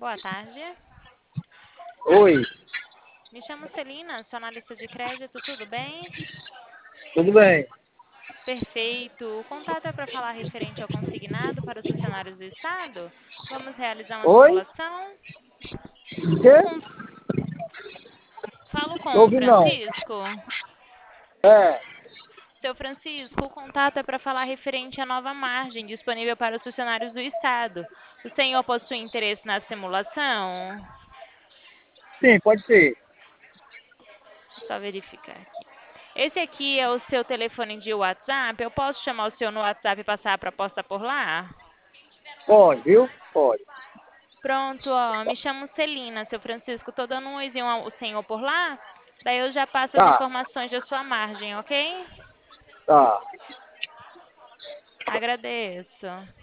Boa tarde. Oi, Me chamo Celina, sou analista de crédito, tudo bem? tudo bem? Perfeito. O contato é para falar referente ao consignado para os funcionários do Estado. Vamos realizar uma Oi? simulação. O quê? Com- Falo Tô com o ouvindo não. Francisco. É, Seu Francisco, o contato é para falar referente à nova margem disponível para os funcionários do Estado. O senhor possui interesse na simulação? sim, pode ser. Só verificar aqui. Esse aqui é o seu telefone de WhatsApp. Eu posso chamar o senhor no WhatsApp e passar a proposta por lá? Pode, viu? Pode. Pronto, ó. Me chamo Celina, seu Francisco. Tô dando um oizinho ao senhor por lá. Daí eu já passo as Tá, informações da sua margem, ok? tá. Agradeço.